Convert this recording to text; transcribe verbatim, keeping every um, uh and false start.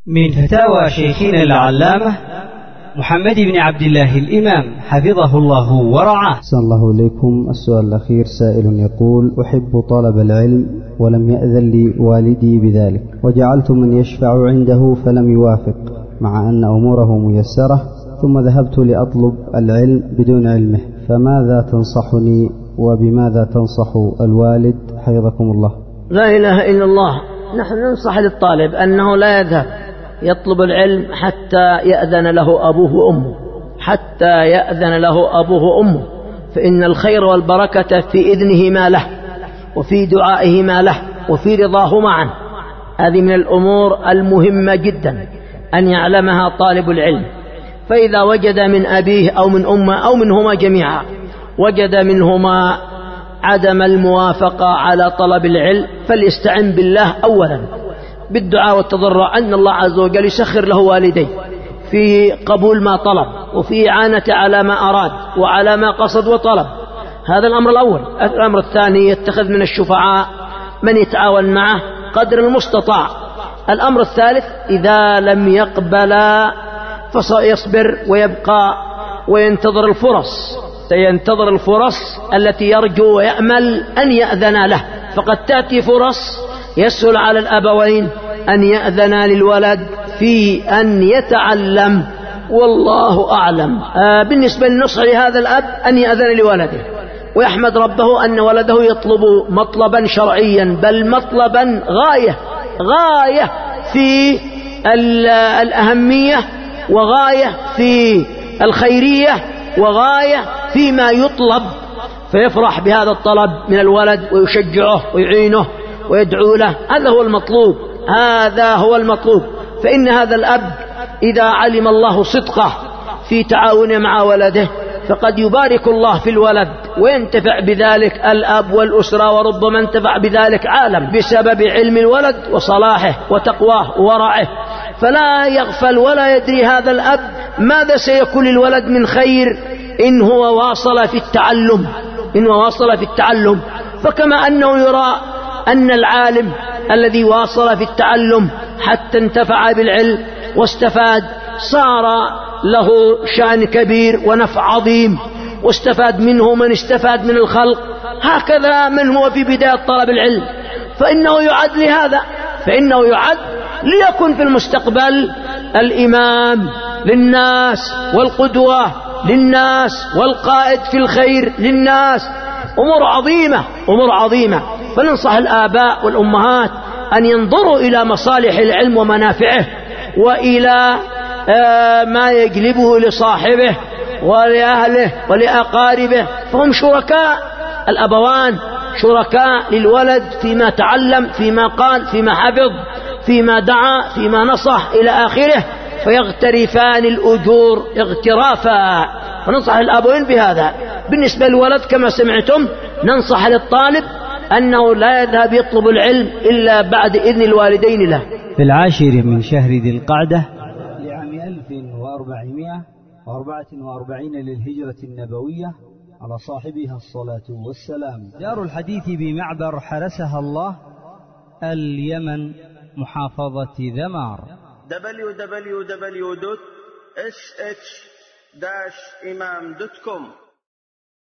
من فتاوى شيخنا العلامة محمد بن عبد الله الإمام حفظه الله ورعاه. أحسن الله إليكم. السؤال الأخير سائل يقول: أحب طلب العلم ولم يأذن لي والدي بذلك، وجعلت من يشفع عنده فلم يوافق مع أن أموره ميسرة، ثم ذهبت لأطلب العلم بدون علمه، فماذا تنصحني وبماذا تنصح الوالد حفظكم الله؟ لا إله إلا الله. نحن ننصح للطالب أنه لا يذهب يطلب العلم حتى يأذن له أبوه وأمه، حتى يأذن له أبوه وأمه، فإن الخير والبركة في إذنهما له، وفي دعائهما له، وفي رضاهما عنه. هذه من الأمور المهمة جدا أن يعلمها طالب العلم. فإذا وجد من أبيه أو من أمه أو منهما جميعا وجد منهما عدم الموافقة على طلب العلم، فليستعن بالله أولا بالدعاء والتضرع أن الله عز وجل يسخر له والديه في قبول ما طلب، وفي إعانة على ما أراد وعلى ما قصد وطلب. هذا الأمر الأول. الأمر الثاني: يتخذ من الشفعاء من يتعاون معه قدر المستطاع. الأمر الثالث: إذا لم يقبل فسيصبر ويبقى وينتظر الفرص، سينتظر الفرص التي يرجو ويأمل أن يأذن له. فقد تأتي فرص يسهل على الأبوين أن يأذن للولد في أن يتعلم، والله أعلم. آه بالنسبة للنصح لهذا الأب أن يأذن لولده، ويحمد ربه أن ولده يطلب مطلبا شرعيا، بل مطلبا غاية غاية في الأهمية، وغاية في الخيرية، وغاية فيما يطلب، فيفرح بهذا الطلب من الولد ويشجعه ويعينه ويدعو له. هذا هو المطلوب، هذا هو المطلوب. فإن هذا الأب إذا علم الله صدقه في تعاونه مع ولده فقد يبارك الله في الولد وينتفع بذلك الأب والأسرة، وربما انتفع بذلك عالم بسبب علم الولد وصلاحه وتقواه وورعه. فلا يغفل ولا يدري هذا الأب ماذا سيكون للولد من خير إن هو واصل في التعلم، إن هو واصل في التعلم. فكما أنه يرى أن العالم الذي واصل في التعلم حتى انتفع بالعلم واستفاد صار له شأن كبير ونفع عظيم، واستفاد منه من استفاد من الخلق، هكذا من هو في بداية طلب العلم فإنه يعد لهذا، فإنه يعد ليكن في المستقبل الإمام للناس والقدوة للناس والقائد في الخير للناس. أمور عظيمة، أمور عظيمة. فننصح الآباء والأمهات أن ينظروا إلى مصالح العلم ومنافعه، وإلى ما يجلبه لصاحبه ولأهله ولأقاربه، فهم شركاء. الأبوان شركاء للولد فيما تعلم، فيما قال، فيما حفظ، فيما دعا، فيما نصح إلى آخره، فيغترفان الأجور اغترافا. فننصح الأبوين بهذا. بالنسبة للولد كما سمعتم ننصح للطالب أنه لا يذهب يطلب العلم إلا بعد إذن الوالدين له. في العاشر من شهر ذي القعدة لعام ألف وأربعمائة وأربعة وأربعين للهجرة النبوية على صاحبها الصلاة والسلام دار الحديث بمعبر حرسها الله، اليمن، محافظة ذمار. دبليو دبليو دبليو دوت إس إتش داش إمام دوت كوم